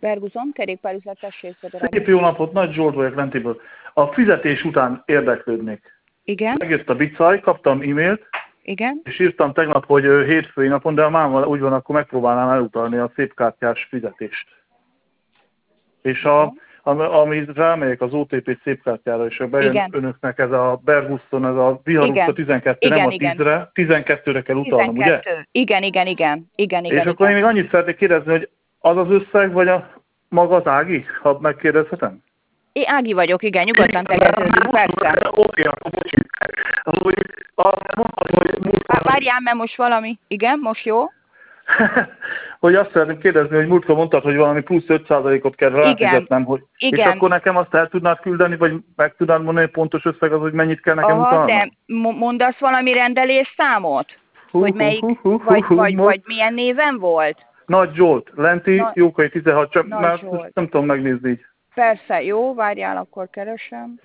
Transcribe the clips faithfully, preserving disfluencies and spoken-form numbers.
Berguzon, kerékpárüzlet, tessék, Szép jó napot, Nagy Zsolt vagyok Lentiből. A fizetés után érdeklődnék. Igen. Megjött a bicaj, kaptam e-mailt, Igen. és írtam tegnap, hogy hétfői napon, de a mámmal úgy van, akkor megpróbálnám elutalni a szépkártyás fizetést. És a, ami rámegyek az o té pé szépkártyára, és bejön Igen. önöknek ez a Bergusson, ez a Vihar utca tizenkettő, Igen, nem a igen. tízre, tizenkettőre kell utalnom, ugye? Igen, igen, igen. igen, igen és akkor igen. én még annyit szeretnék kérdezni, hogy az az összeg, vagy a maga az Ági, ha megkérdezhetem? Én Ági vagyok, igen, nyugodtan tegeződünk, persze. Oké, akkor bocsánat. Várjál, mert most valami, igen, most jó? Hogy azt szeretném kérdezni, hogy múltkor mondtad, hogy valami plusz öt százalékot kell ráfizetnem, hogy... Igen. És akkor nekem azt el tudnád küldeni, vagy meg tudnád mondani, hogy pontos összeg az, hogy mennyit kell nekem Aha, utalnom? de mondasz valami rendelésszámot? Hú, hogy hú, melyik, hú, hú, vagy, hú, vagy, most... vagy milyen néven volt? Nagy Zsolt, Lenti, Na... Jókai tizenhat, csak Nagy már Zsolt. nem tudom megnézni így. Persze, jó, várjál, akkor keresem.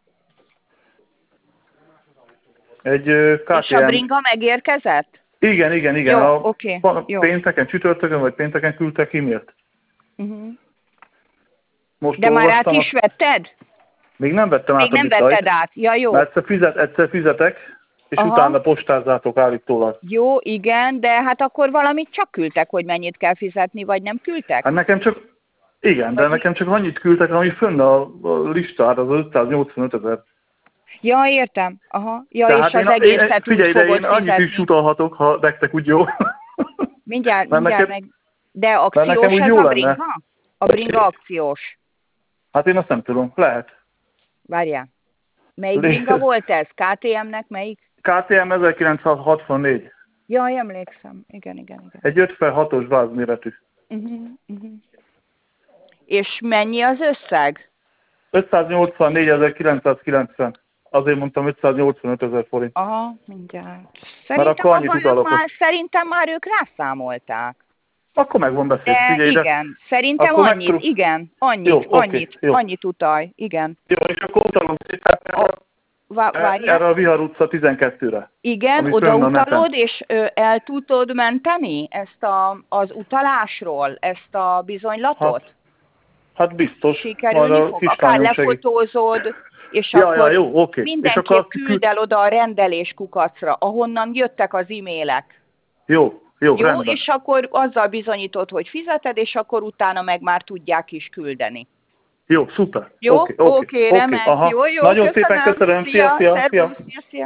Egy ká té em... És a bringa megérkezett? Igen, igen, igen. Jó, a... oké. Okay, pénteken, csütörtökön vagy pénteken küldtek e-mailt. Uh-huh. Most de már át a... is vetted? Még nem vettem Még át a nem bicajt, vetted át, ja jó. Mert egyszer, fizet, egyszer fizetek, és Aha. utána postázzátok állítólag. Jó, igen, de hát akkor valamit csak küldtek, hogy mennyit kell fizetni, vagy nem küldtek? Hát nekem csak, igen, vagy de nekem csak annyit küldtek, ami fönn a, a listán, az ötszáznyolcvanöt ezer. Ja, értem. Aha. Ja, tehát és az én, egészet én, figyelj, úgy de fogod én annyit fizetni. is utalhatok, ha nektek úgy jó. Mindjárt, Mert mindjárt nekem, meg. De akciós ez jó a lenne. bringa? A bringa akciós. Hát én azt nem tudom, lehet. Várjál. Melyik bringa volt ez? ká té em-nek melyik? ká té em ezerkilencszázhatvannégy. Jaj, emlékszem. Igen, igen, igen. Egy öt per hatos vázméretű. Uh-huh, uh-huh. És mennyi az összeg? ötszáznyolcvannégyezer-kilencszázkilencven. Azért mondtam ötszáznyolcvanöt ezer forint. Aha, mindjárt. Szerintem, Szerintem, akkor utalok, már, szerintem már ők rászámolták. Akkor meg van beszélt. De Figyelj, igen, de szerintem akkor annyit, megtudom. igen, annyit, jó, annyit, okay, jó. annyit utalj, igen. Jó, és akkor utalom szépen Vá erre a Vihar utca tizenkettőre. Igen, oda utalod, és ö, el tudod menteni ezt a, az utalásról, ezt a bizonylatot? Hát, hát biztos. Sikerülni fog, akár lefotózod, és ja, akkor ja, jó, okay. mindenképp és akkor küld el oda a rendeléskukacra, ahonnan jöttek az e-mailek. Jó, jó, Jó, rendben. és akkor azzal bizonyítod, hogy fizeted, és akkor utána meg már tudják is küldeni. Jó, szuper. Jó, oké, okay, okay, okay, okay, remek, aha. jó, jó, Nagyon köszönöm. szépen köszönöm, szia, szia, szia. Szervusz, szia, szia.